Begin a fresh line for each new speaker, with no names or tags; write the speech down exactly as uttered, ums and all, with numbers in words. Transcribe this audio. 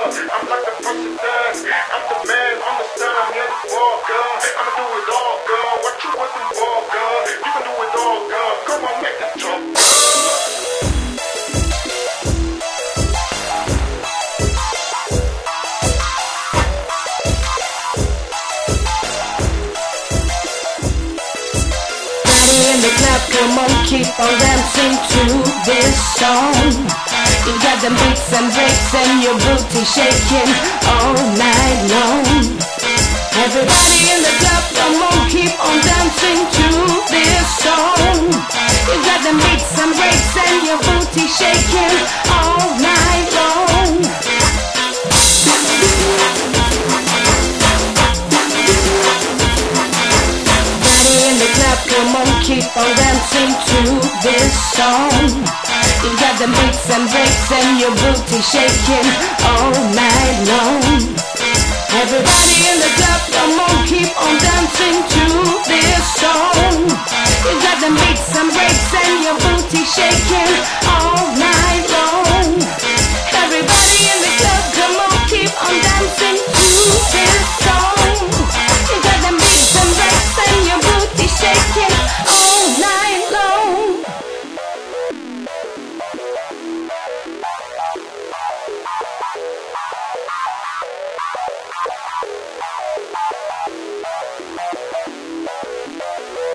I'm like the president. I'm the man, I'm the son, I'm here to walk, girl. I'ma do it all, girl. What you waiting for, girl? You can do it all, girl. Come on, make it jump,
in the club, come on, keep on dancing to this song. You got the beats and breaks and your booty shaking all night long. Everybody in the club, come on, keep on dancing to this song. You got the beats and breaks and your booty shaking all night long. Come on, keep on dancing to this song. You got the beats and breaks and your booty shaking all night long. Everybody in the club, come on, keep on dancing to this song. You got the beats and breaks and your booty shaking all night